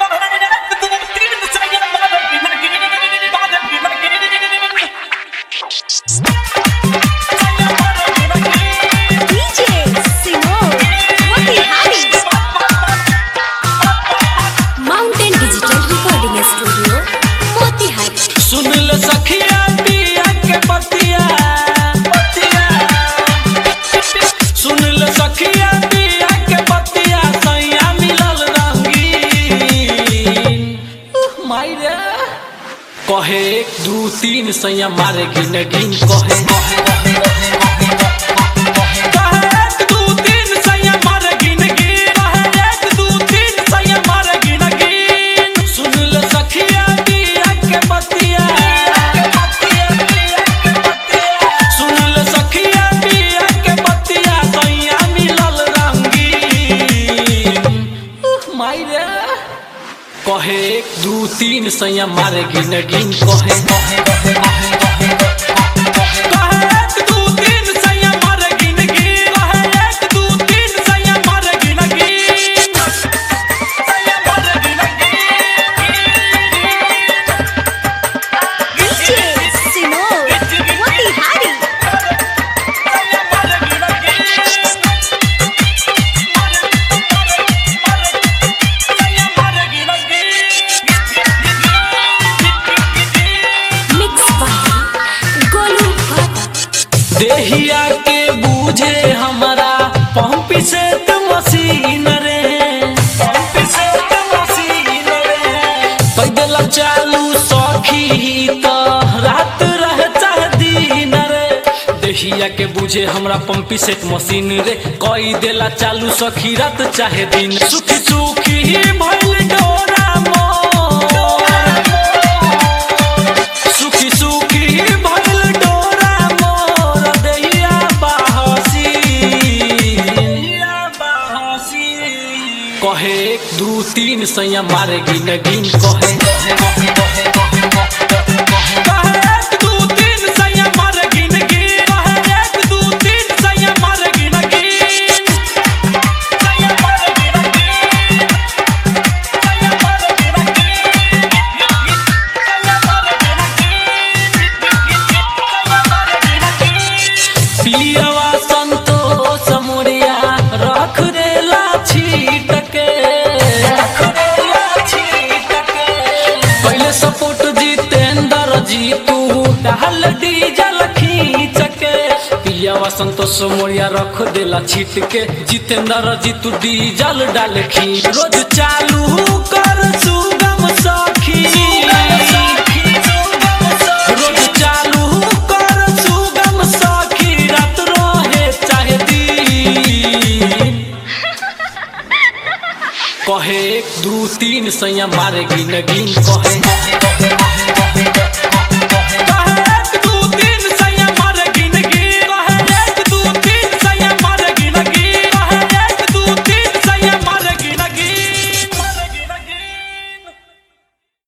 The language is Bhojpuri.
कहे 1 2 3 सैया मारे गिन गिन कहे 1 2 3 सैया मारे गिन गिन 1 2 3 सैया मारे गिन गिन सुन ले सखिया पिया के बतिया सुन ले सखिया पिया के बतिया सैया मिलल रंगीन माई रे कहे 1 2 3 सैया मारे गिन गिन कहे 1 2 3 सैया मारे गिन गिन 1 2 3 सैया मारे गिन गिन सैया मारे गिन DJ Simone, Motihari. सैया मारे गिन गिन सैया मारे गिन Mixed by Golu Bhatta. देहिया के बूझे हमारा पंप से तो मशीन रे पंप से तो मशीन रे पैदल चालू सखी तो रात रह चाहे दिन रे देहिया के बूझे हमरा पंप से मशीन रे कई देला चालू सखी रात चाहे दिन सुखी सुखी भइल डोरा सुखी सुखी भइल डोरा मोर देहिया बाहसी कहे 1 2 3 सैया मारे गिन गिन कहे 1 2 3 सैया मारे गिन गिन 1 2 3 सैया मारे गिन गिन सैया मारे गिन गिन सैया मारे गिन गिन सैया मारे गिन पियावा संतोष मुरिया रख देला छीट के पहले सपोर्ट जितेंद्र जी तू डाल डीजल खींच के पियावा संतोष मुरिया रख देला छीट के जितेंद्र जी तू डीजल डाल खींच रोज चालू कर सुगम सखी रोज चालू कर सुगम सखी रात रहे चाहे दिन कहे 1 2 3 सैया मारे गिन गिन कहे